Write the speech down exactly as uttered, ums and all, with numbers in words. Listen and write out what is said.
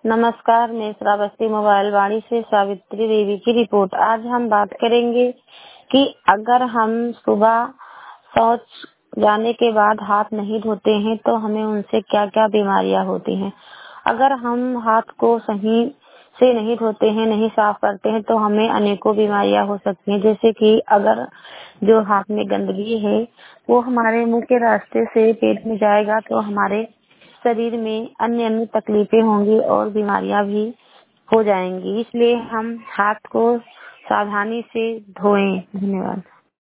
नमस्कार, मैं श्रावस्ती मोबाइल वाणी से सावित्री देवी की रिपोर्ट। आज हम बात करेंगे कि अगर हम सुबह शौच जाने के बाद हाथ नहीं धोते हैं तो हमें उनसे क्या क्या बीमारियां होती हैं। अगर हम हाथ को सही से नहीं धोते हैं, नहीं साफ करते हैं तो हमें अनेकों बीमारियां हो सकती हैं। जैसे कि अगर जो हाथ में गंदगी है वो हमारे मुंह के रास्ते से पेट में जाएगा तो हमारे शरीर में अन्य अन्य तकलीफें होंगी और बीमारियां भी हो जाएंगी। इसलिए हम हाथ को सावधानी से धोएं। धन्यवाद।